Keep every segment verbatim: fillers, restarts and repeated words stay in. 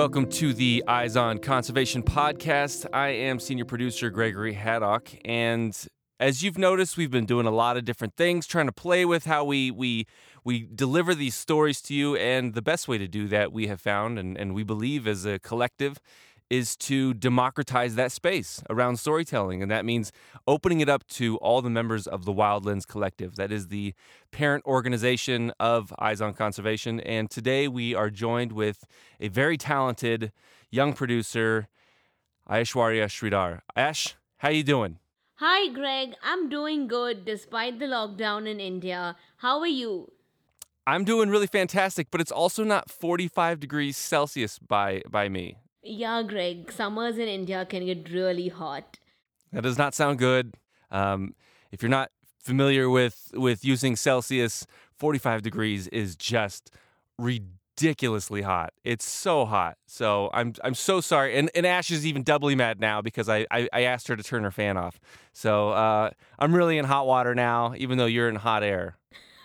Welcome to the Eyes on Conservation podcast. I am senior producer Gregory Haddock, and as you've noticed, we've been doing a lot of different things, trying to play with how we we we deliver these stories to you, and the best way to do that, we have found, and, and we believe as a collective, is to democratize that space around storytelling, and that means opening it up to all the members of the Wildlands Collective. That is the parent organization of Eyes on Conservation, and today we are joined with a very talented young producer, Aishwarya Sridhar. Ash, how you doing? Hi, Greg. I'm doing good despite the lockdown in India. How are you? I'm doing really fantastic, but it's also not forty-five degrees Celsius by by me. Yeah, Greg. Summers in India can get really hot. That does not sound good. Um, if you're not familiar with, with using Celsius, forty-five degrees is just ridiculously hot. It's so hot. So I'm I'm so sorry. And, and Ash is even doubly mad now because I, I, I asked her to turn her fan off. So uh, I'm really in hot water now, even though you're in hot air.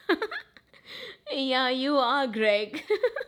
Yeah, you are, Greg.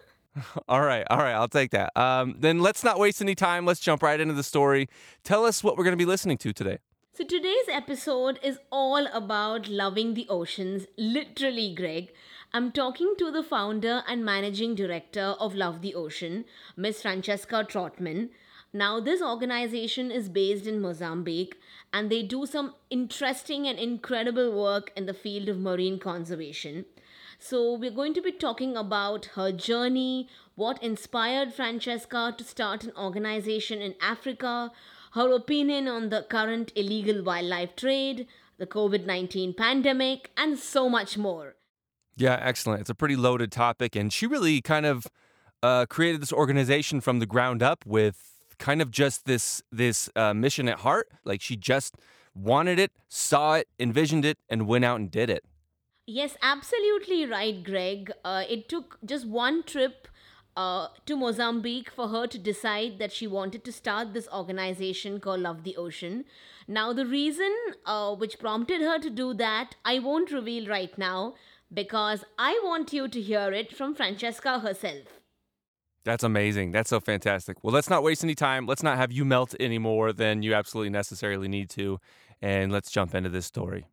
All right, all right, I'll take that. Um, then let's not waste any time. Let's jump right into the story. Tell us what we're going to be listening to today. So today's episode is all about loving the oceans, literally, Greg. I'm talking to the founder and managing director of Love the Ocean, Miss Francesca Trotman. Now, this organization is based in Mozambique, and they do some interesting and incredible work in the field of marine conservation. So we're going to be talking about her journey, what inspired Francesca to start an organization in Africa, her opinion on the current illegal wildlife trade, the covid nineteen pandemic, and so much more. Yeah, excellent. It's a pretty loaded topic, and she really kind of uh, created this organization from the ground up with kind of just this this uh, mission at heart. Like she just wanted it, saw it, envisioned it, and went out and did it. Yes, absolutely right, Greg. Uh, it took just one trip uh, to Mozambique for her to decide that she wanted to start this organization called Love the Ocean. Now, the reason uh, which prompted her to do that, I won't reveal right now because I want you to hear it from Francesca herself. That's amazing. That's so fantastic. Well, let's not waste any time. Let's not have you melt any more than you absolutely necessarily need to. And let's jump into this story.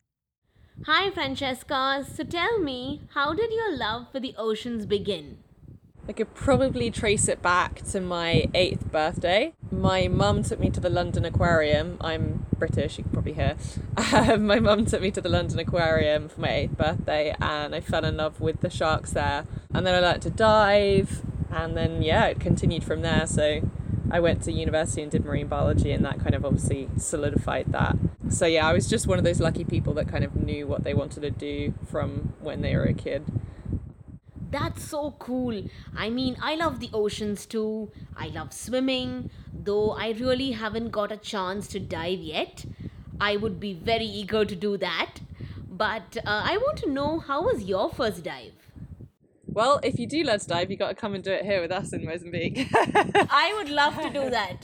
Hi, Francesca. So tell me, how did your love for the oceans begin? I could probably trace it back to my eighth birthday. My mum took me to the London Aquarium. I'm British, you can probably hear. Um, my mum took me to the London Aquarium for my eighth birthday, and I fell in love with the sharks there. And then I learnt to dive, and then, yeah, it continued from there. So I went to university and did marine biology, and that kind of obviously solidified that. So yeah, I was just one of those lucky people that kind of knew what they wanted to do from when they were a kid. That's so cool. I mean, I love the oceans too. I love swimming, though I really haven't got a chance to dive yet. I would be very eager to do that. But uh, I want to know, how was your first dive? Well, if you do learn to dive, you got to come and do it here with us in Mozambique. I would love to do that.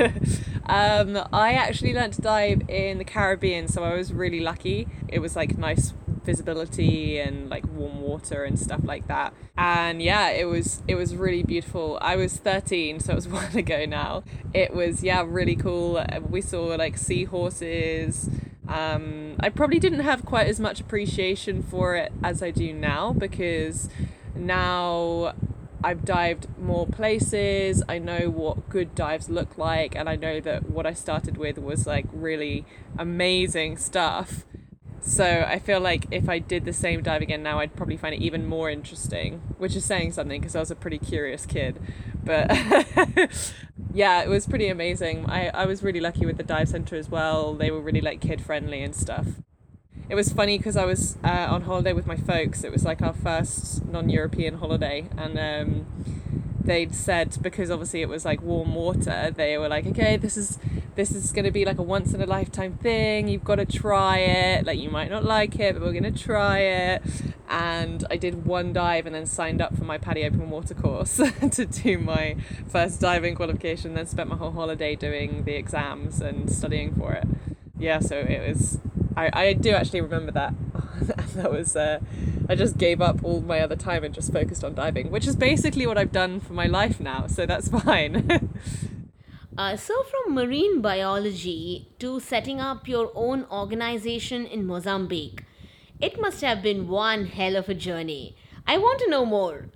um, I actually learned to dive in the Caribbean, so I was really lucky. It was like nice visibility and like warm water and stuff like that. And yeah, it was it was really beautiful. I was thirteen, so it was a while ago now. It was, yeah, really cool. We saw like seahorses. Um, I probably didn't have quite as much appreciation for it as I do now, because now I've dived more places. I know what good dives look like, and I know that what I started with was like really amazing stuff. So I feel like if I did the same dive again now, I'd probably find it even more interesting, which is saying something because I was a pretty curious kid. But yeah, it was pretty amazing. I, I was really lucky with the dive center as well. They were really like kid friendly and stuff. It was funny because I was uh, on holiday with my folks. It was like our first non-European holiday, and um, they'd said, because obviously it was like warm water, they were like, okay, this is this is going to be like a once in a lifetime thing. You've got to try it. Like, you might not like it, but we're going to try it. And I did one dive and then signed up for my PADI open water course to do my first diving qualification, then spent my whole holiday doing the exams and studying for it. Yeah, so it was, I, I do actually remember that. That was uh, I just gave up all my other time and just focused on diving, which is basically what I've done for my life now, so that's fine. Uh, so, from marine biology to setting up your own organization in Mozambique, it must have been one hell of a journey. I want to know more.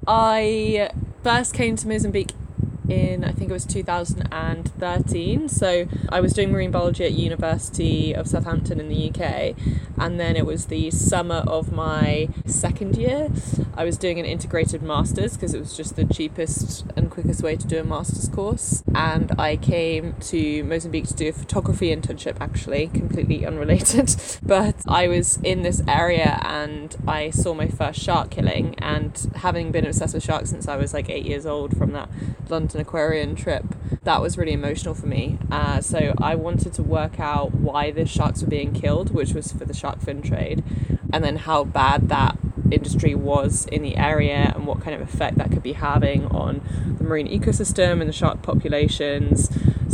I first came to Mozambique in, I think it was two thousand thirteen. So I was doing marine biology at University of Southampton in the U K, and then it was the summer of my second year. I was doing an integrated master's because it was just the cheapest and quickest way to do a master's course, and I came to Mozambique to do a photography internship, actually completely unrelated. But I was in this area and I saw my first shark killing, and having been obsessed with sharks since I was like eight years old from that London Aquarium trip, that was really emotional for me. Uh, so I wanted to work out why the sharks were being killed, which was for the shark fin trade, and then how bad that industry was in the area and what kind of effect that could be having on the marine ecosystem and the shark populations.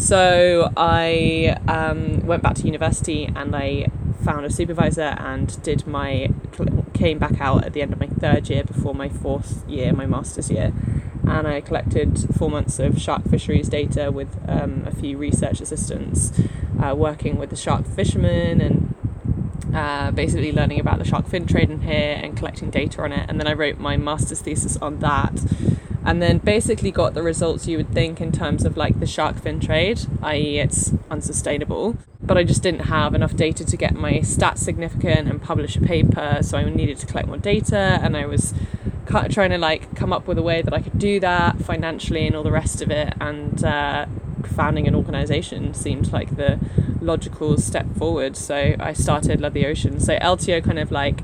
So I um, went back to university and I found a supervisor and did my came back out at the end of my third year before my fourth year, my master's year, and I collected four months of shark fisheries data with um, a few research assistants, uh, working with the shark fishermen and uh, basically learning about the shark fin trade in here and collecting data on it. And then I wrote my master's thesis on that, and then basically got the results you would think in terms of like the shark fin trade, that is it's unsustainable. But I just didn't have enough data to get my stats significant and publish a paper, so I needed to collect more data, and I was trying to like come up with a way that I could do that financially and all the rest of it, and uh, founding an organisation seemed like the logical step forward. So I started Love the Ocean. So L T O kind of like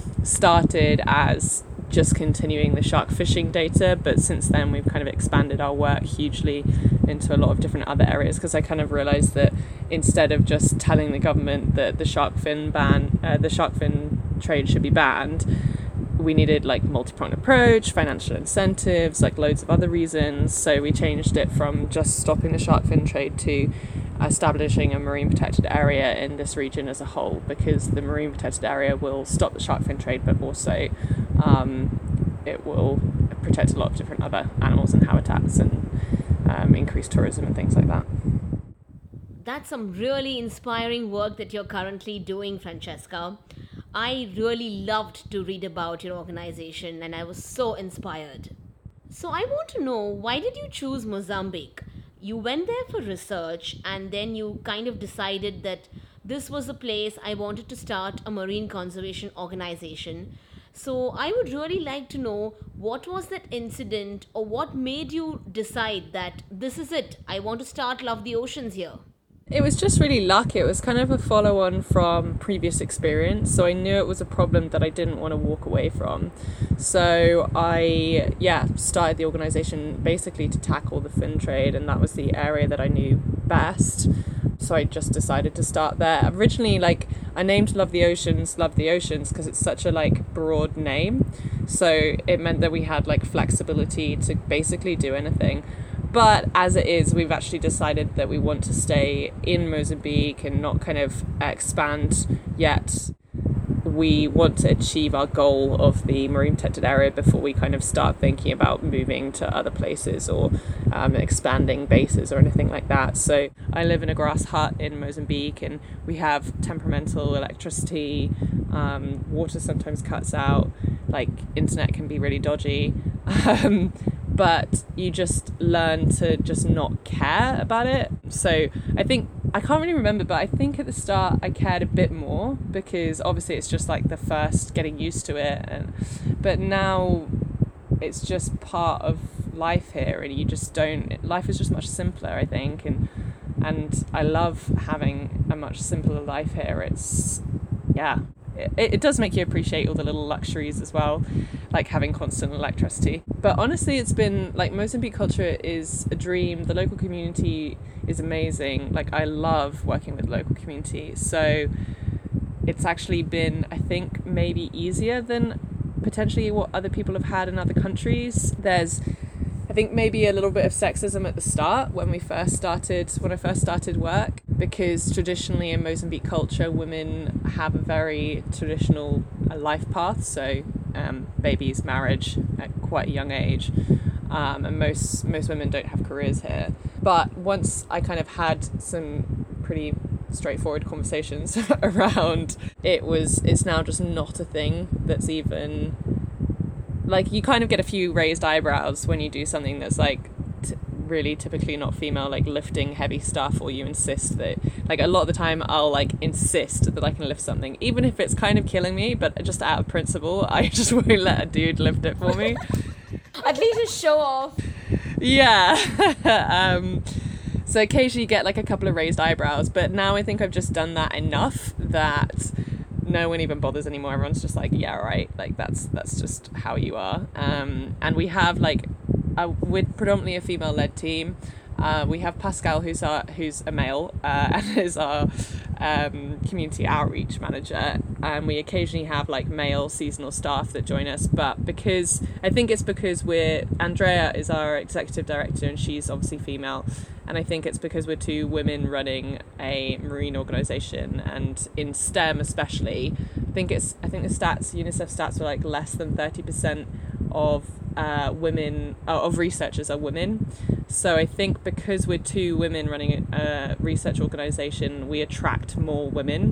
started as just continuing the shark fishing data, but since then we've kind of expanded our work hugely into a lot of different other areas, because I kind of realised that instead of just telling the government that the shark fin ban, uh, the shark fin trade should be banned, we needed like multi-pronged approach, financial incentives, like loads of other reasons. So we changed it from just stopping the shark fin trade to establishing a marine protected area in this region as a whole, because the marine protected area will stop the shark fin trade, but also um, it will protect a lot of different other animals and habitats and um, increase tourism and things like that. That's some really inspiring work that you're currently doing, Francesca. I really loved to read about your organization and I was so inspired. So I want to know, why did you choose Mozambique? You went there for research and then you kind of decided that this was the place I wanted to start a marine conservation organization. So I would really like to know, what was that incident or what made you decide that this is it, I want to start Love the Oceans here? It was just really luck. It was kind of a follow-on from previous experience. So I knew it was a problem that I didn't want to walk away from. So I, yeah, started the organisation basically to tackle the fin trade, and that was the area that I knew best. So I just decided to start there. Originally, like, I named Love the Oceans Love the Oceans because it's such a like broad name. So it meant that we had like flexibility to basically do anything. But as it is, we've actually decided that we want to stay in Mozambique and not kind of expand yet. We want to achieve our goal of the marine protected area before we kind of start thinking about moving to other places or um, expanding bases or anything like that. So I live in a grass hut in Mozambique, and we have temperamental electricity. Um, water sometimes cuts out. Like, internet can be really dodgy. Um, but you just learn to just not care about it. So I think, I can't really remember, but I think at the start I cared a bit more, because obviously it's just like the first getting used to it, and but now it's just part of life here, and you just don't, life is just much simpler, I think, and and I love having a much simpler life here. It's, yeah, it, it does make you appreciate all the little luxuries as well, like having constant electricity. But honestly, it's been like, Mozambique culture is a dream. The local community is amazing. Like, I love working with local community. So it's actually been, I think, maybe easier than potentially what other people have had in other countries. There's, I think, maybe a little bit of sexism at the start when we first started, when I first started work, because traditionally in Mozambique culture, women have a very traditional a life path, so um, babies, marriage at quite a young age, um, and most most women don't have careers here. But once I kind of had some pretty straightforward conversations around, it was it's now just not a thing that's even, like, you kind of get a few raised eyebrows when you do something that's like t- really typically not female, like lifting heavy stuff, or you insist that, like, a lot of the time I'll like insist that I can lift something even if it's kind of killing me, but just out of principle I just won't let a dude lift it for me. At least to show off. Yeah. um so occasionally you get like a couple of raised eyebrows, but now I think I've just done that enough that no one even bothers anymore. Everyone's just like, yeah, right, like that's that's just how you are. Um and we have like a, we're predominantly a female-led team. Uh, we have Pascal, who's our who's a male, uh, and is our um, community outreach manager. And we occasionally have like male seasonal staff that join us. But because I think it's because we're Andrea is our executive director, and she's obviously female. And I think it's because we're two women running a marine organisation, and in STEM especially, I think it's I think the stats UNICEF stats were like less than thirty percent of uh, women uh, of researchers are women. So I think because we're two women running a research organisation, we attract more women,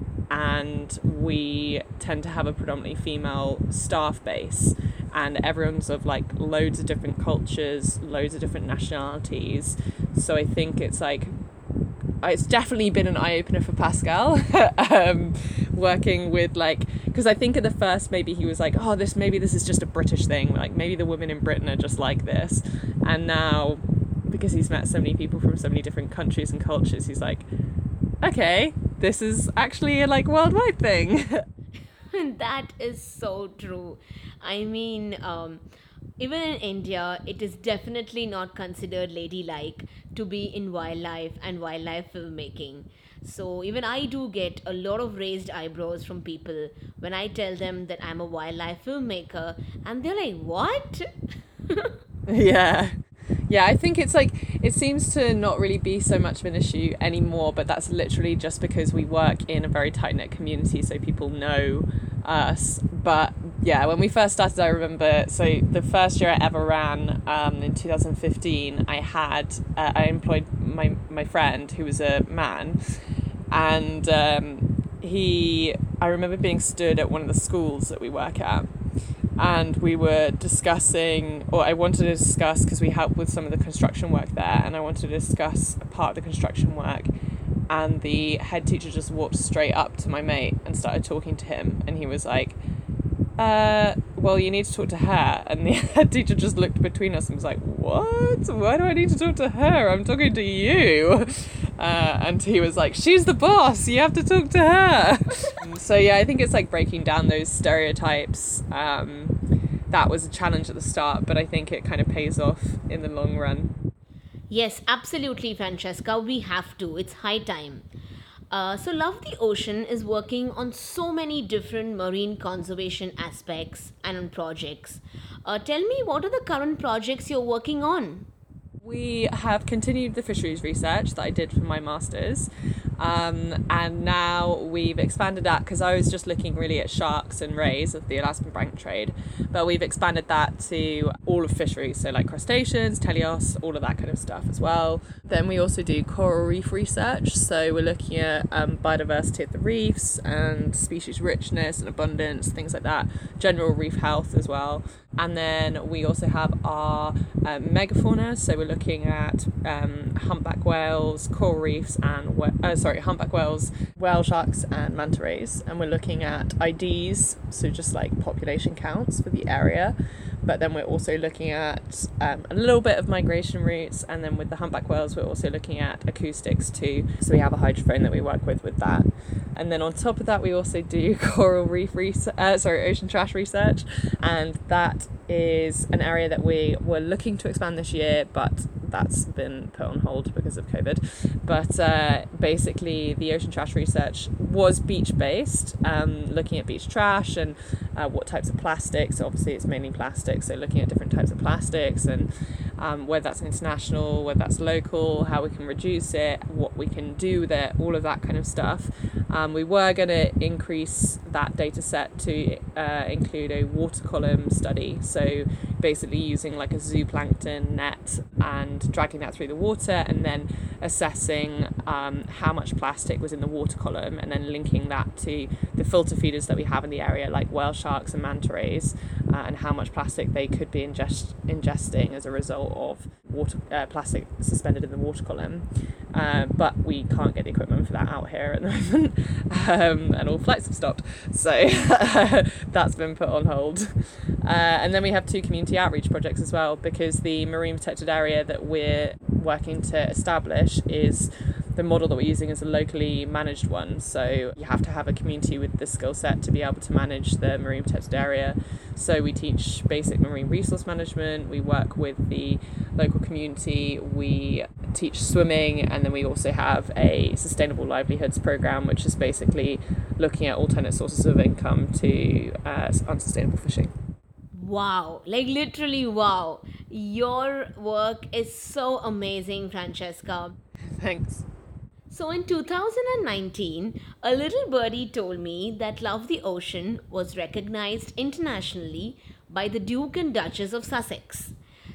and we tend to have a predominantly female staff base, and everyone's of like loads of different cultures, loads of different nationalities. So I think it's like it's definitely been an eye-opener for Pascal, um, working with like, because I think at the first maybe he was like, oh, this maybe this is just a British thing, like maybe the women in Britain are just like this. And now, because he's met so many people from so many different countries and cultures, he's like, okay, this is actually a like worldwide thing. That is so true. I mean, um, even in India, it is definitely not considered ladylike to be in wildlife and wildlife filmmaking. So even I do get a lot of raised eyebrows from people when I tell them that I'm a wildlife filmmaker, and they're like, what? Yeah. Yeah, I think it's like, it seems to not really be so much of an issue anymore, but that's literally just because we work in a very tight-knit community, so people know us. But yeah, when we first started, I remember, so the first year I ever ran, um, in two thousand fifteen, I had, uh, I employed my, my friend who was a man, and um, he, I remember being stood at one of the schools that we work at, and we were discussing, or I wanted to discuss, because we help with some of the construction work there, and I wanted to discuss a part of the construction work, and the head teacher just walked straight up to my mate and started talking to him, and he was like, uh, well, you need to talk to her. And the head teacher just looked between us and was like, what? Why do I need to talk to her? I'm talking to you. Uh, and he was like, she's the boss, you have to talk to her. So yeah, I think it's like breaking down those stereotypes. Um, that was a challenge at the start, but I think it kind of pays off in the long run. Yes, absolutely, Francesca. We have to. It's high time. Uh, so, Love the Ocean is working on so many different marine conservation aspects and on projects. Uh, tell me, what are the current projects you're working on? We have continued the fisheries research that I did for my master's, um, and now we've expanded that, because I was just looking really at sharks and rays of the Alaskan bank trade, but we've expanded that to all of fisheries, so like crustaceans, teleos, all of that kind of stuff as well. Then we also do coral reef research, so we're looking at um, biodiversity of the reefs and species richness and abundance, things like that, general reef health as well. And then we also have our um, megafauna, so we're looking at um, humpback whales, coral reefs, and uh, sorry, humpback whales, whale sharks, and manta rays. And we're looking at I Ds, so just like population counts for the area. But then we're also looking at um, a little bit of migration routes, and then with the humpback whales, we're also looking at acoustics too. So we have a hydrophone that we work with with that. And then on top of that, we also do coral reef research, uh, sorry, ocean trash research, and that is an area that we were looking to expand this year, but that's been put on hold because of COVID. But uh, basically, the ocean trash research was beach-based, um, looking at beach trash and uh, what types of plastics. Obviously, it's mainly plastics, so looking at different types of plastics and um, whether that's international, whether that's local, how we can reduce it, what we can do with it, all of that kind of stuff. Um, we were going to increase that data set to uh, include a water column study, so basically using like a zooplankton net and dragging that through the water and then assessing um, how much plastic was in the water column and then linking that to the filter feeders that we have in the area like whale sharks and manta rays, uh, and how much plastic they could be ingest- ingesting as a result of water uh, plastic suspended in the water column. Uh, but we can't get the equipment for that out here at the moment, um, and all flights have stopped, so that's been put on hold. Uh, and then we have two community outreach projects as well, because the marine protected area that we're working to establish is the model that we're using is a locally managed one, so you have to have a community with the skill set to be able to manage the marine protected area. So we teach basic marine resource management, we work with the local community, we teach swimming, and then we also have a sustainable livelihoods program, which is basically looking at alternate sources of income to uh, unsustainable fishing. Wow, like literally wow. Your work is so amazing, Francesca. Thanks. So in two thousand nineteen, a little birdie told me that Love the Ocean was recognized internationally by the Duke and Duchess of Sussex.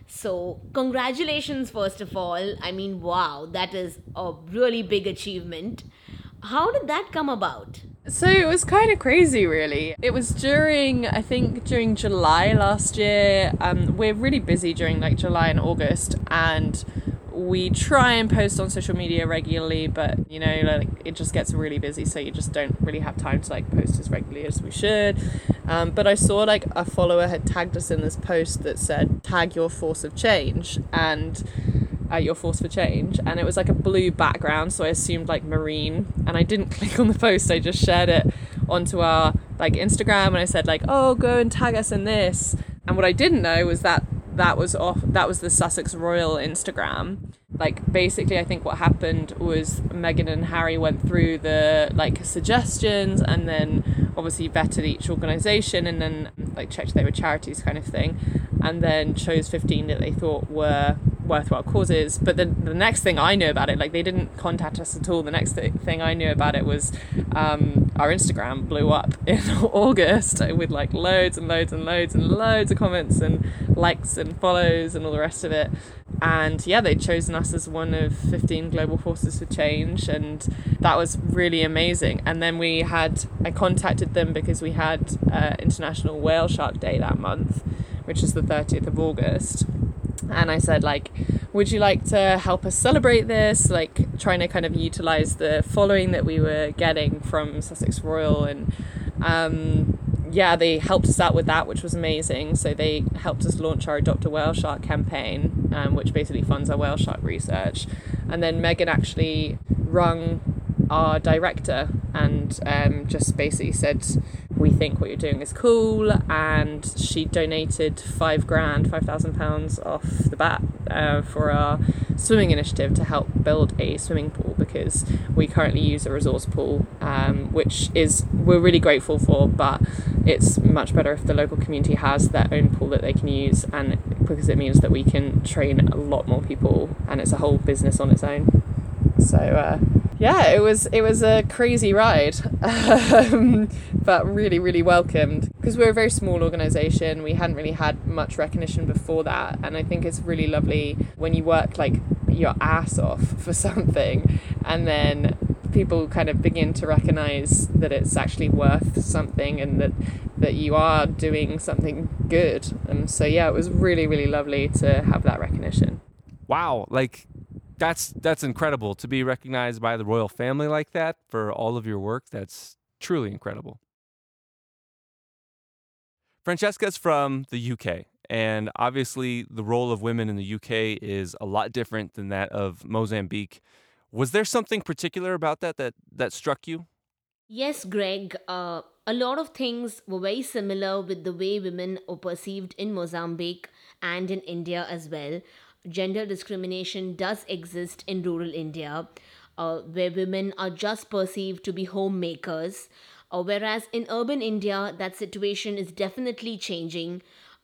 So congratulations, first of all. I mean, wow, that is a really big achievement. How did that come about? So it was kind of crazy, really. It was during, I think, during July last year. Um, we're really busy during like July and August, and we try and post on social media regularly, but you know, like it just gets really busy, so you just don't really have time to like post as regularly as we should. Um, but I saw like a follower had tagged us in this post that said tag your force of change and uh, your force for change, and it was like a blue background, so I assumed like marine, and I didn't click on the post. I just shared it onto our like Instagram, and I said like, oh, go and tag us in this. And what I didn't know was that that was off that was the Sussex Royal Instagram. Like basically I think what happened was Meghan and Harry went through the like suggestions and then obviously vetted each organisation and then like checked they were charities kind of thing, and then chose fifteen that they thought were worthwhile causes. But then the next thing I knew about it, like they didn't contact us at all. The next th- thing I knew about it was um, our Instagram blew up in August with like loads and loads and loads and loads of comments and likes and follows and all the rest of it. And yeah, they'd chosen us as one of fifteen global forces for change, and that was really amazing. And then we had, I contacted them because we had uh, International Whale Shark Day that month, which is the thirtieth of August. And I said, like, would you like to help us celebrate this? Like, trying to kind of utilize the following that we were getting from Sussex Royal. And um, yeah, they helped us out with that, which was amazing. So they helped us launch our Adopt a Whale Shark campaign, um, which basically funds our whale shark research. And then Meghan actually rung our director and um, just basically said, we think what you're doing is cool, and she donated five grand, five thousand pounds off the bat uh, for our swimming initiative to help build a swimming pool, because we currently use a resource pool, um, which is we're really grateful for, but it's much better if the local community has their own pool that they can use, and because it means that we can train a lot more people, and it's a whole business on its own. So uh, yeah, it was it was a crazy ride, um, but really, really welcomed, because we're a very small organisation. We hadn't really had much recognition before that, and I think it's really lovely when you work like your ass off for something, and then people kind of begin to recognise that it's actually worth something, and that that you are doing something good. And so yeah, it was really, really lovely to have that recognition. Wow, like that's that's incredible to be recognized by the royal family like that for all of your work. That's truly incredible. Francesca's from the U K, and obviously the role of women in the U K is a lot different than that of Mozambique. Was there something particular about that that, that struck you? Yes, Greg. Uh, a lot of things were very similar with the way women are perceived in Mozambique and in India as well. Gender discrimination does exist in rural India, uh, where women are just perceived to be homemakers, uh, whereas in urban India, that situation is definitely changing.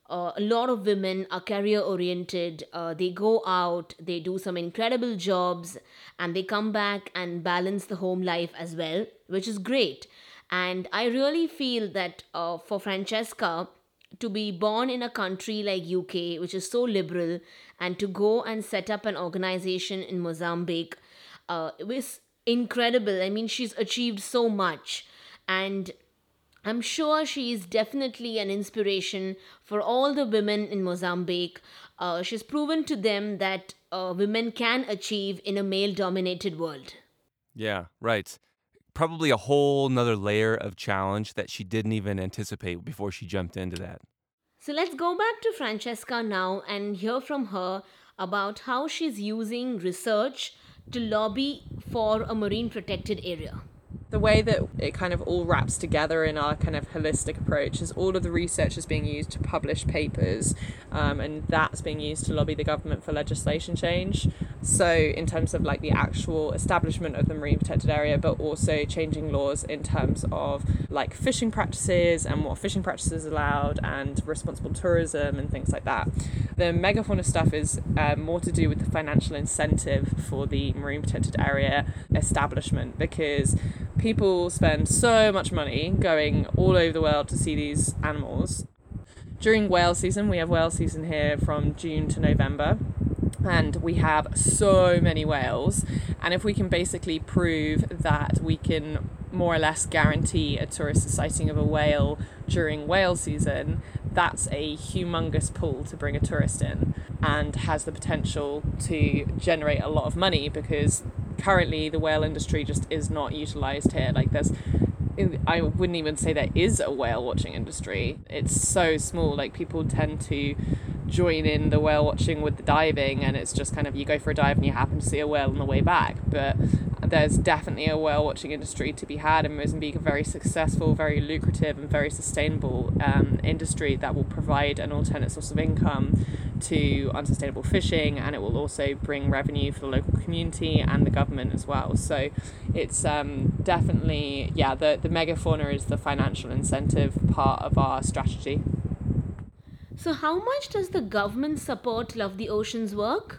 Uh, a lot of women are career oriented. Uh, they go out, they do some incredible jobs, and they come back and balance the home life as well, which is great. And I really feel that uh, for Francesca to be born in a country like U K, which is so liberal, and to go and set up an organization in Mozambique, uh, it was incredible. I mean, she's achieved so much. And I'm sure she is definitely an inspiration for all the women in Mozambique. Uh, she's proven to them that uh, women can achieve in a male dominated world. Yeah, right. Probably a whole nother layer of challenge that she didn't even anticipate before she jumped into that. So let's go back to Francesca now and hear from her about how she's using research to lobby for a marine protected area. The way that it kind of all wraps together in our kind of holistic approach is all of the research is being used to publish papers, um, and that's being used to lobby the government for legislation change. So in terms of like the actual establishment of the marine protected area, but also changing laws in terms of like fishing practices and what fishing practices allowed and responsible tourism and things like that. The megafauna stuff is uh, more to do with the financial incentive for the marine protected area establishment, because people spend so much money going all over the world to see these animals. During whale season, we have whale season here from June to November, and we have so many whales. And if we can basically prove that we can more or less guarantee a tourist sighting of a whale during whale season, that's a humongous pool to bring a tourist in and has the potential to generate a lot of money, because currently the whale industry just is not utilized here. Like there's I wouldn't even say there is a whale watching industry. It's so small. Like people tend to join in the whale watching with the diving, and it's just kind of you go for a dive and you happen to see a whale on the way back. But there's definitely a whale watching industry to be had in Mozambique, a very successful, very lucrative and very sustainable um, industry that will provide an alternate source of income to unsustainable fishing, and it will also bring revenue for the local community and the government as well. So it's um, definitely, yeah, the, the megafauna is the financial incentive part of our strategy. So how much does the government support Love the Oceans work?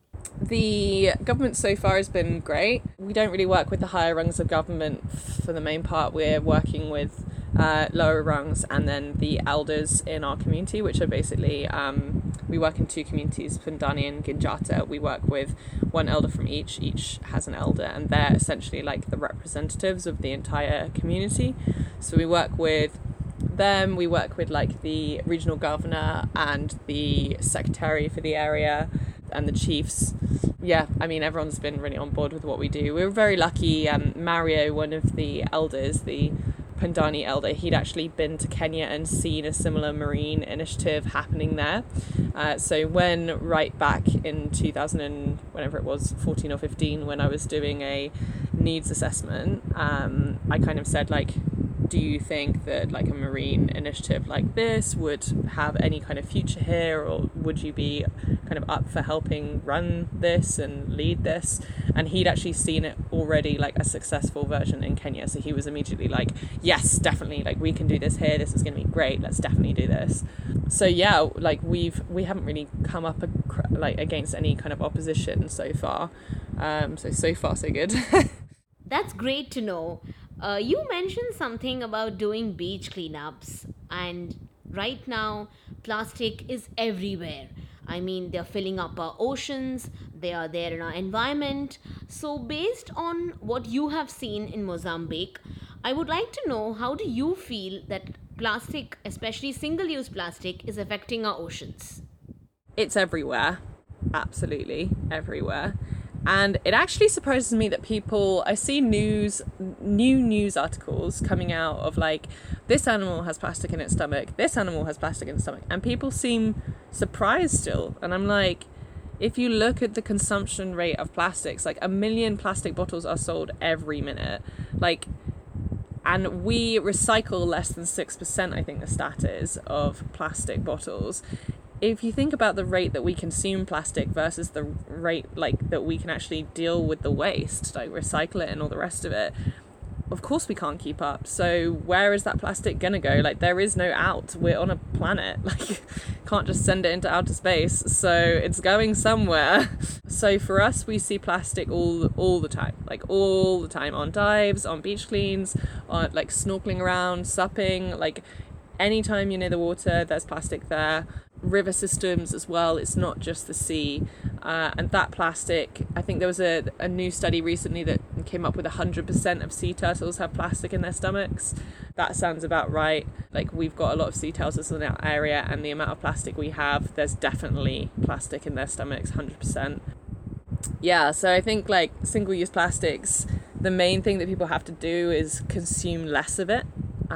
The government so far has been great. We don't really work with the higher rungs of government for the main part. We're working with uh, lower rungs and then the elders in our community, which are basically, um, we work in two communities, Pindani and Ginjata. We work with one elder from each. Each has an elder, and they're essentially like the representatives of the entire community. So we work with them, we work with like the regional governor and the secretary for the area and the chiefs. Yeah, I mean, everyone's been really on board with what we do. We were very lucky. Um, Mario, one of the elders, the Pindani elder, he'd actually been to Kenya and seen a similar marine initiative happening there. Uh, so when right back in two thousand and whenever it was, fourteen or fifteen, when I was doing a needs assessment, um, I kind of said like, do you think that like a marine initiative like this would have any kind of future here, or would you be kind of up for helping run this and lead this? And he'd actually seen it already, like a successful version in Kenya, so he was immediately like, yes, definitely, like we can do this here, this is going to be great, let's definitely do this. So yeah, like we've we haven't really come up a, like against any kind of opposition so far, um so so far so good. That's great to know. Uh, you mentioned something about doing beach cleanups, and right now plastic is everywhere. I mean, they're filling up our oceans, they are there in our environment. So based on what you have seen in Mozambique, I would like to know, how do you feel that plastic, especially single-use plastic, is affecting our oceans? It's everywhere, absolutely everywhere. And it actually surprises me that people, I see news, new news articles coming out of like, this animal has plastic in its stomach, this animal has plastic in its stomach, and people seem surprised still. And I'm like, if you look at the consumption rate of plastics, like a million plastic bottles are sold every minute. Like, and we recycle less than six percent, I think the stat is, of plastic bottles. If you think about the rate that we consume plastic versus the rate like that we can actually deal with the waste, like recycle it and all the rest of it, of course we can't keep up. So where is that plastic gonna go? Like, there is no out. We're on a planet. Like, can't just send it into outer space. So it's going somewhere. So for us, we see plastic all all the time. Like, all the time on dives, on beach cleans, on like snorkeling around, supping. Like, anytime you're near the water, there's plastic there. River systems as well. It's not just the sea. Uh, and that plastic, I think there was a, a new study recently that came up with one hundred percent of sea turtles have plastic in their stomachs. That sounds about right. Like, we've got a lot of sea turtles in our area, and the amount of plastic we have, there's definitely plastic in their stomachs, one hundred percent. Yeah, so I think, like, single-use plastics, the main thing that people have to do is consume less of it.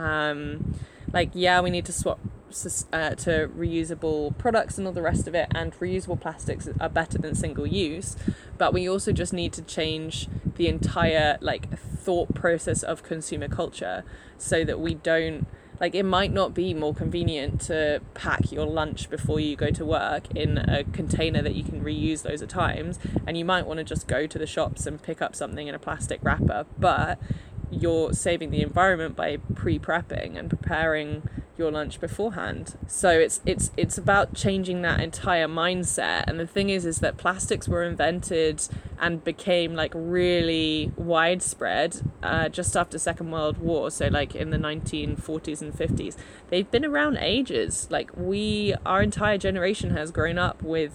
Um, like, yeah, we need to swap Uh, to reusable products and all the rest of it, and reusable plastics are better than single use, but we also just need to change the entire like thought process of consumer culture, so that we don't, like, it might not be more convenient to pack your lunch before you go to work in a container that you can reuse loads of times, and you might want to just go to the shops and pick up something in a plastic wrapper, but you're saving the environment by pre-prepping and preparing your lunch beforehand. So it's it's it's about changing that entire mindset. And the thing is is that plastics were invented and became like really widespread uh, just after Second World War, so like in the nineteen forties and fifties. They've been around ages. Like, we our entire generation has grown up with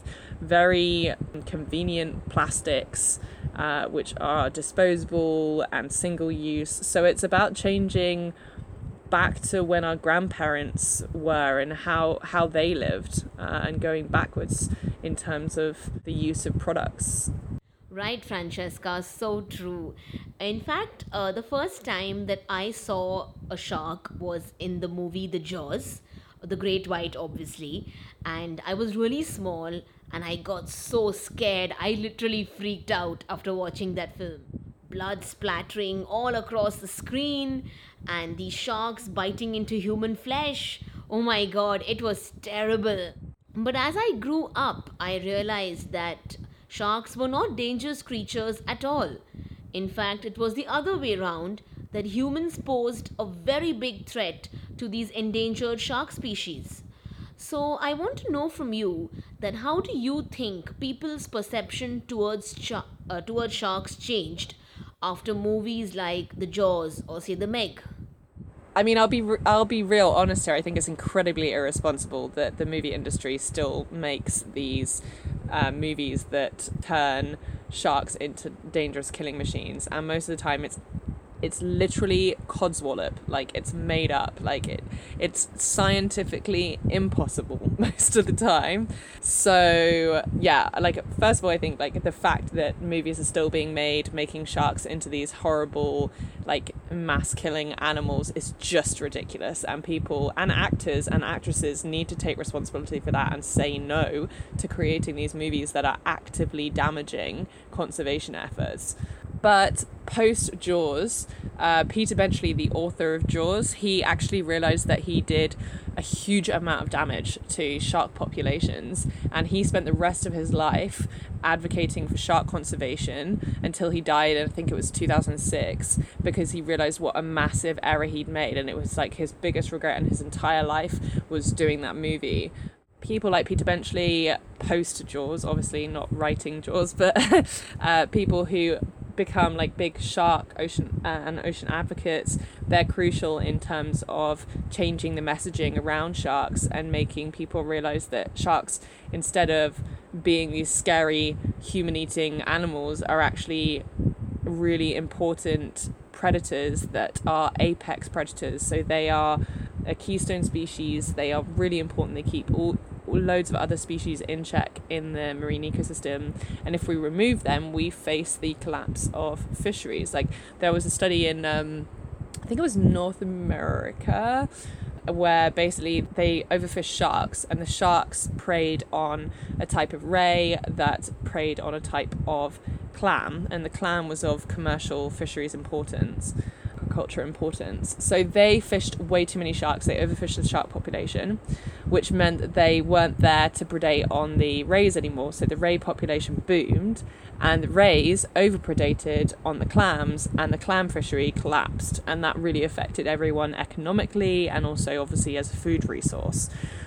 very convenient plastics, uh, which are disposable and single use. So it's about changing back to when our grandparents were and how how they lived, uh, and going backwards in terms of the use of products. Right, Francesca, so true. In fact, uh, the first time that I saw a shark was in the movie The Jaws, the Great White, obviously, and I was really small and I got so scared. I literally freaked out after watching that film. Blood splattering all across the screen and the sharks biting into human flesh. Oh my god, it was terrible. But as I grew up, I realized that sharks were not dangerous creatures at all. In fact, it was the other way around, that humans posed a very big threat to these endangered shark species. So I want to know from you that how do you think people's perception towards sh- uh, towards sharks changed after movies like The Jaws or say The Meg? I mean, I'll be re- I'll be real honest here. I think it's incredibly irresponsible that the movie industry still makes these uh, movies that turn sharks into dangerous killing machines, and most of the time it's it's literally codswallop. Like, it's made up. Like, it it's scientifically impossible most of the time. So yeah, like, first of all, I think like the fact that movies are still being made making sharks into these horrible like mass killing animals is just ridiculous, and people and actors and actresses need to take responsibility for that and say no to creating these movies that are actively damaging conservation efforts. But post Jaws, uh, Peter Benchley, the author of Jaws, he actually realized that he did a huge amount of damage to shark populations, and he spent the rest of his life advocating for shark conservation until he died, and I think it was two thousand six, because he realized what a massive error he'd made, and it was like his biggest regret in his entire life was doing that movie. People like Peter Benchley, post Jaws, obviously not writing Jaws, but uh, people who become like big shark ocean uh, and ocean advocates, they're crucial in terms of changing the messaging around sharks and making people realize that sharks, instead of being these scary human-eating animals, are actually really important predators that are apex predators. So they are a keystone species. They are really important. They keep all loads of other species in check in the marine ecosystem, and if we remove them, we face the collapse of fisheries. Like, there was a study in um I think it was North America, where basically they overfished sharks, and the sharks preyed on a type of ray that preyed on a type of clam, and the clam was of commercial fisheries importance, agriculture importance. So they fished way too many sharks. They overfished the shark population, which meant that they weren't there to predate on the rays anymore. So the ray population boomed, and the rays overpredated on the clams, and the clam fishery collapsed. And that really affected everyone economically and also obviously as a food resource.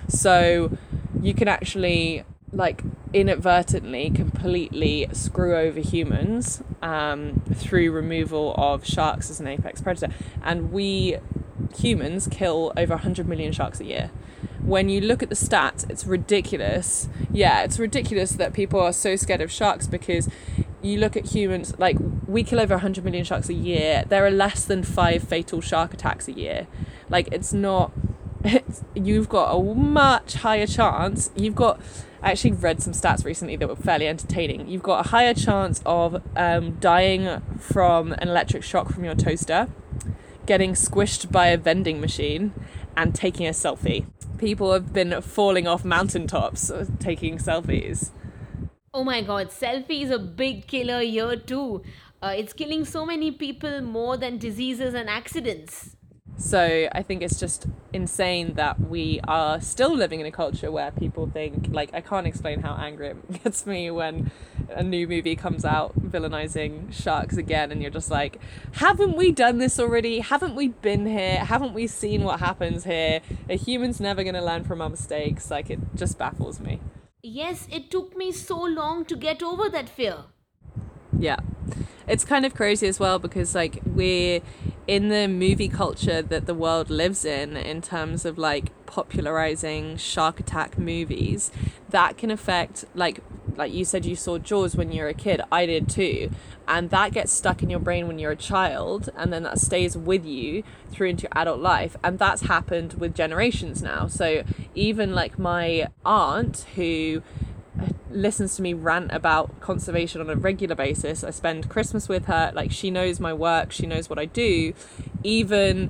So you can actually like inadvertently completely screw over humans um, through removal of sharks as an apex predator. And we humans kill over one hundred million sharks a year. When you look at the stats, it's ridiculous. Yeah, it's ridiculous that people are so scared of sharks, because you look at humans, like we kill over one hundred million sharks a year. There are less than five fatal shark attacks a year. Like it's not, it's, you've got a much higher chance. You've got, I actually read some stats recently that were fairly entertaining. You've got a higher chance of um, dying from an electric shock from your toaster, getting squished by a vending machine, and taking a selfie. People have been falling off mountaintops taking selfies. Oh my god, selfie is a big killer here too. Uh, it's killing so many people more than diseases and accidents. So I think it's just insane that we are still living in a culture where people think, like, I can't explain how angry it gets me when a new movie comes out villainizing sharks again, and you're just like, haven't we done this already? Haven't we been here? Haven't we seen what happens here? A human's never going to learn from our mistakes. Like, it just baffles me. Yes, it took me so long to get over that fear. Yeah. It's kind of crazy as well, because like we're in the movie culture that the world lives in, in terms of like popularizing shark attack movies, that can affect, like like you said, you saw Jaws when you were a kid. I did too. And that gets stuck in your brain when you're a child, and then that stays with you through into your adult life. And that's happened with generations now. So even like my aunt, who listens to me rant about conservation on a regular basis, I spend Christmas with her, like she knows my work, she knows what I do. Even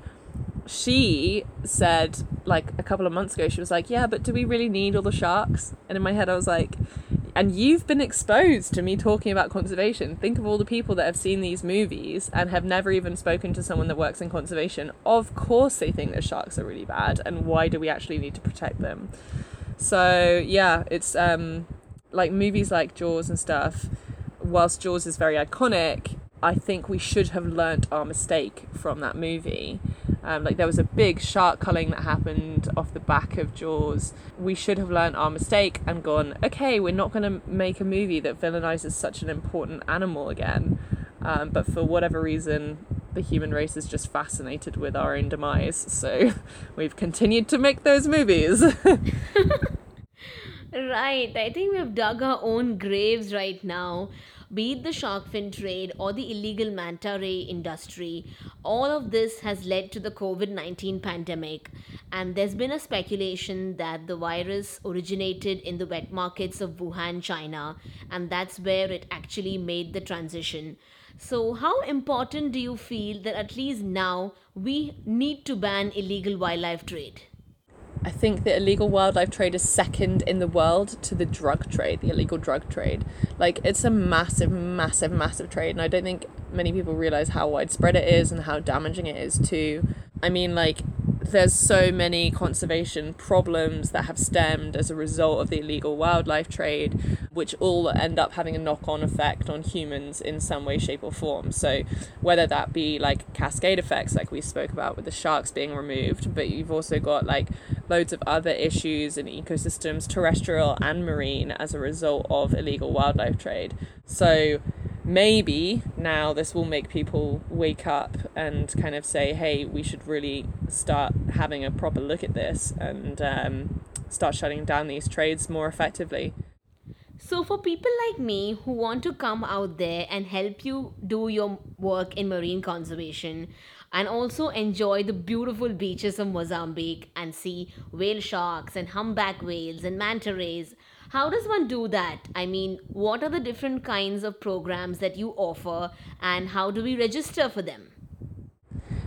she said, like a couple of months ago, she was like, yeah, but do we really need all the sharks? And in my head I was like, and you've been exposed to me talking about conservation. Think of all the people that have seen these movies and have never even spoken to someone that works in conservation. Of course they think that sharks are really bad, and why do we actually need to protect them? So yeah, it's um like movies like Jaws and stuff, whilst Jaws is very iconic, I think we should have learnt our mistake from that movie. Um, like there was a big shark culling that happened off the back of Jaws. We should have learnt our mistake and gone, okay, we're not going to make a movie that villainizes such an important animal again. Um, but for whatever reason, the human race is just fascinated with our own demise. So we've continued to make those movies. Right, I think we've dug our own graves right now. Be it the shark fin trade or the illegal manta ray industry, all of this has led to the covid nineteen pandemic. And there's been a speculation that the virus originated in the wet markets of Wuhan, China, and that's where it actually made the transition. So, how important do you feel that at least now we need to ban illegal wildlife trade? I think the illegal wildlife trade is second in the world to the drug trade, the illegal drug trade. Like, it's a massive, massive, massive trade. And I don't think many people realize how widespread it is and how damaging it is too. I mean, like, there's so many conservation problems that have stemmed as a result of the illegal wildlife trade, which all end up having a knock-on effect on humans in some way, shape or form. So whether that be like cascade effects like we spoke about with the sharks being removed, but you've also got like loads of other issues in ecosystems, terrestrial and marine, as a result of illegal wildlife trade. So maybe now this will make people wake up and kind of say, hey, we should really start having a proper look at this and um, start shutting down these trades more effectively. So, for people like me who want to come out there and help you do your work in marine conservation and also enjoy the beautiful beaches of Mozambique and see whale sharks and humpback whales and manta rays, how does one do that? I mean, what are the different kinds of programs that you offer and how do we register for them?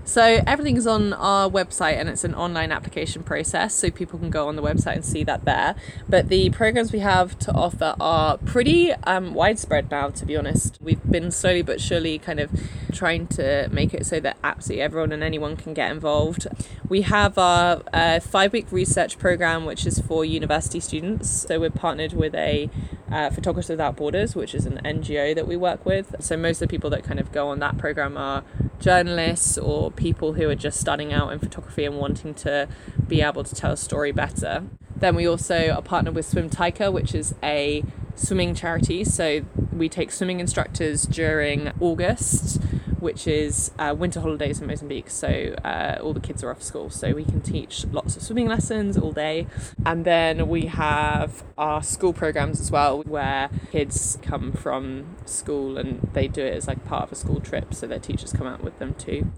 So everything's on our website, and it's an online application process, so people can go on the website and see that there. But the programs we have to offer are pretty um, widespread now, to be honest. We've been slowly but surely kind of trying to make it so that absolutely everyone and anyone can get involved. We have our uh, five-week research program, which is for university students. So we're partnered with a uh, Photographers Without Borders, which is an N G O that we work with. So most of the people that kind of go on that program are journalists or people who are just starting out in photography and wanting to be able to tell a story better. Then we also are partnered with Swim Taika, which is a swimming charity. So we take swimming instructors during August, which is uh, winter holidays in Mozambique. So uh, all the kids are off school, so we can teach lots of swimming lessons all day. And then we have our school programs as well, where kids come from school and they do it as like part of a school trip, so their teachers come out with them too.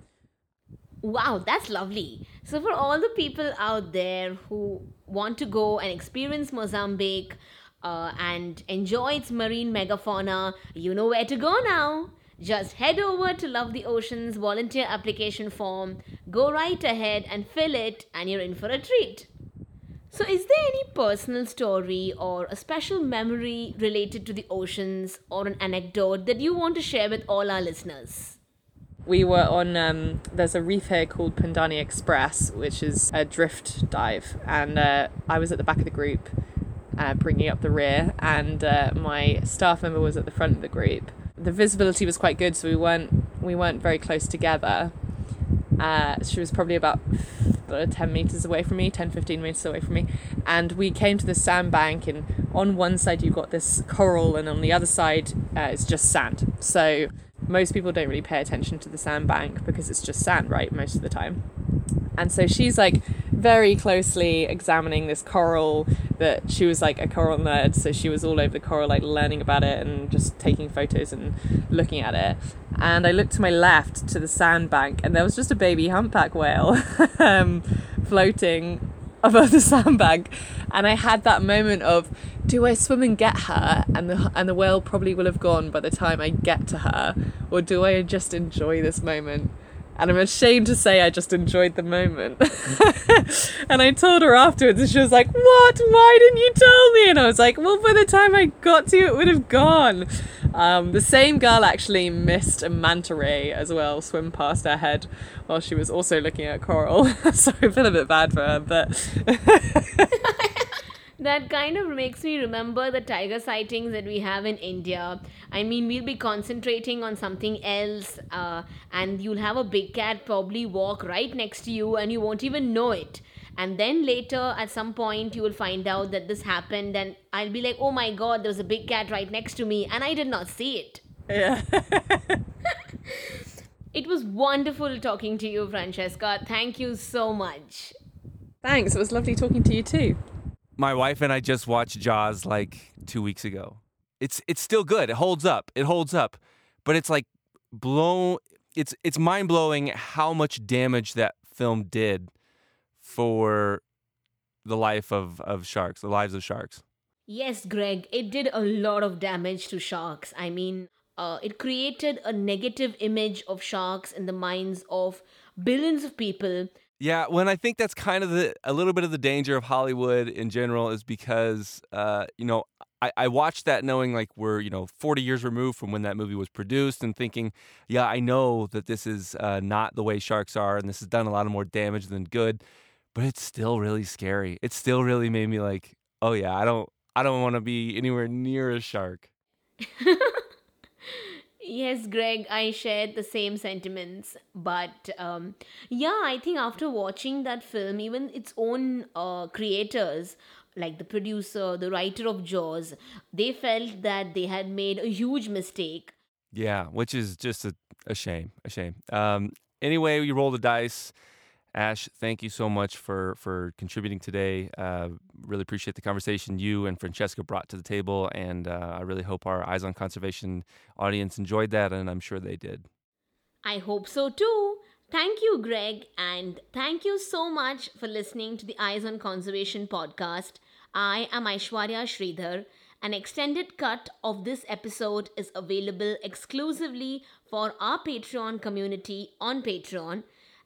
Wow, that's lovely. So, for all the people out there who want to go and experience Mozambique uh, and enjoy its marine megafauna, you know where to go now. Just head over to Love the Ocean's volunteer application form, go right ahead and fill it, and you're in for a treat. So, is there any personal story or a special memory related to the oceans or an anecdote that you want to share with all our listeners? We were on, um, there's a reef here called Pandani Express, which is a drift dive, and uh, I was at the back of the group uh, bringing up the rear, and uh, my staff member was at the front of the group. The visibility was quite good, so we weren't we weren't very close together. Uh, she was probably about ten meters away from me, ten, fifteen meters away from me, and we came to the sandbank, and on one side you've got this coral, and on the other side uh, it's just sand. So most people don't really pay attention to the sandbank because it's just sand, right, most of the time. And so she's like very closely examining this coral, that she was like a coral nerd, so she was all over the coral, like learning about it and just taking photos and looking at it. And I looked to my left to the sandbank, and there was just a baby humpback whale um, floating above the sandbank. And I had that moment of, do I swim and get her, and the and the whale probably will have gone by the time I get to her, or do I just enjoy this moment? And I'm ashamed to say I just enjoyed the moment. And I told her afterwards, and she was like, what? Why didn't you tell me? And I was like, well, by the time I got to you, it would have gone. Um, the same girl actually missed a manta ray as well, swim past her head while she was also looking at coral. So I feel a bit bad for her, but... That kind of makes me remember the tiger sightings that we have in India. I mean, we'll be concentrating on something else, uh, and you'll have a big cat probably walk right next to you, and you won't even know it. And then later, at some point, you will find out that this happened, and I'll be like, oh my god, there was a big cat right next to me, and I did not see it. Yeah. It was wonderful talking to you, Francesca. Thank you so much. Thanks. It was lovely talking to you too. My wife and I just watched Jaws like two weeks ago. It's it's still good. It holds up. It holds up. But it's like blown. It's it's mind blowing how much damage that film did for the life of, of sharks, the lives of sharks. Yes, Greg, it did a lot of damage to sharks. I mean, uh, it created a negative image of sharks in the minds of billions of people. Yeah, when I think that's kind of the a little bit of the danger of Hollywood in general is because, uh, you know, I, I watched that knowing like we're, you know, forty years removed from when that movie was produced and thinking, yeah, I know that this is uh, not the way sharks are and this has done a lot of more damage than good, but it's still really scary. It still really made me like, oh yeah, I don't, I don't want to be anywhere near a shark. Yes, Greg, I shared the same sentiments. But um, yeah, I think after watching that film, even its own uh, creators, like the producer, the writer of Jaws, they felt that they had made a huge mistake. Yeah, which is just a, a shame, a shame. Um, anyway, we roll the dice. Ash, thank you so much for, for contributing today. Uh, really appreciate the conversation you and Francesca brought to the table, and uh, I really hope our Eyes on Conservation audience enjoyed that, and I'm sure they did. I hope so too. Thank you, Greg, and thank you so much for listening to the Eyes on Conservation podcast. I am Aishwarya Sridhar. An extended cut of this episode is available exclusively for our Patreon community on Patreon.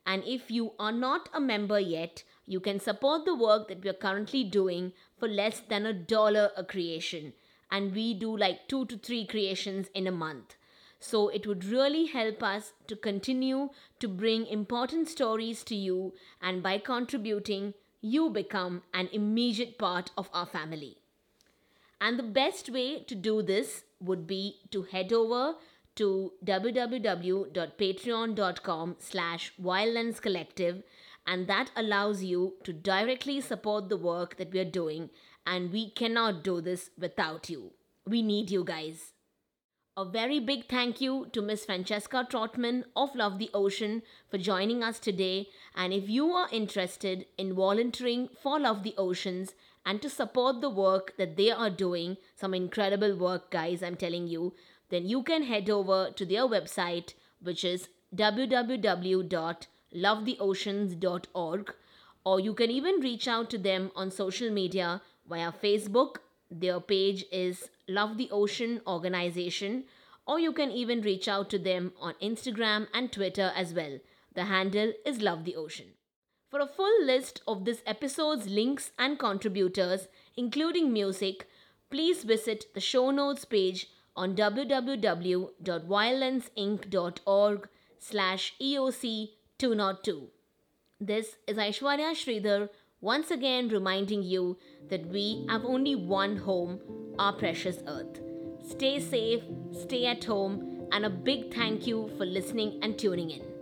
And if you are not a member yet, you can support the work that we are currently doing for less than a dollar a creation. And we do like two to three creations in a month. So it would really help us to continue to bring important stories to you, and by contributing, you become an immediate part of our family. And the best way to do this would be to head over to www.patreon.com slash wildlenscollective, and that allows you to directly support the work that we are doing, and we cannot do this without you. We need you guys. A very big thank you to Miss Francesca Trotman of Love the Ocean for joining us today. And if you are interested in volunteering for Love the Oceans and to support the work that they are doing, some incredible work, guys, I'm telling you, then you can head over to their website, which is w w w dot love the oceans dot org, or you can even reach out to them on social media via Facebook. Their page is Love the Ocean Organization, or you can even reach out to them on Instagram and Twitter as well. The handle is Love the Ocean. For a full list of this episode's links and contributors, including music, please visit the show notes page on w w w dot wildlensinc dot org slash E O C two oh two. This is Aishwarya Sridhar, once again reminding you that we have only one home, our precious Earth. Stay safe, stay at home, and a big thank you for listening and tuning in.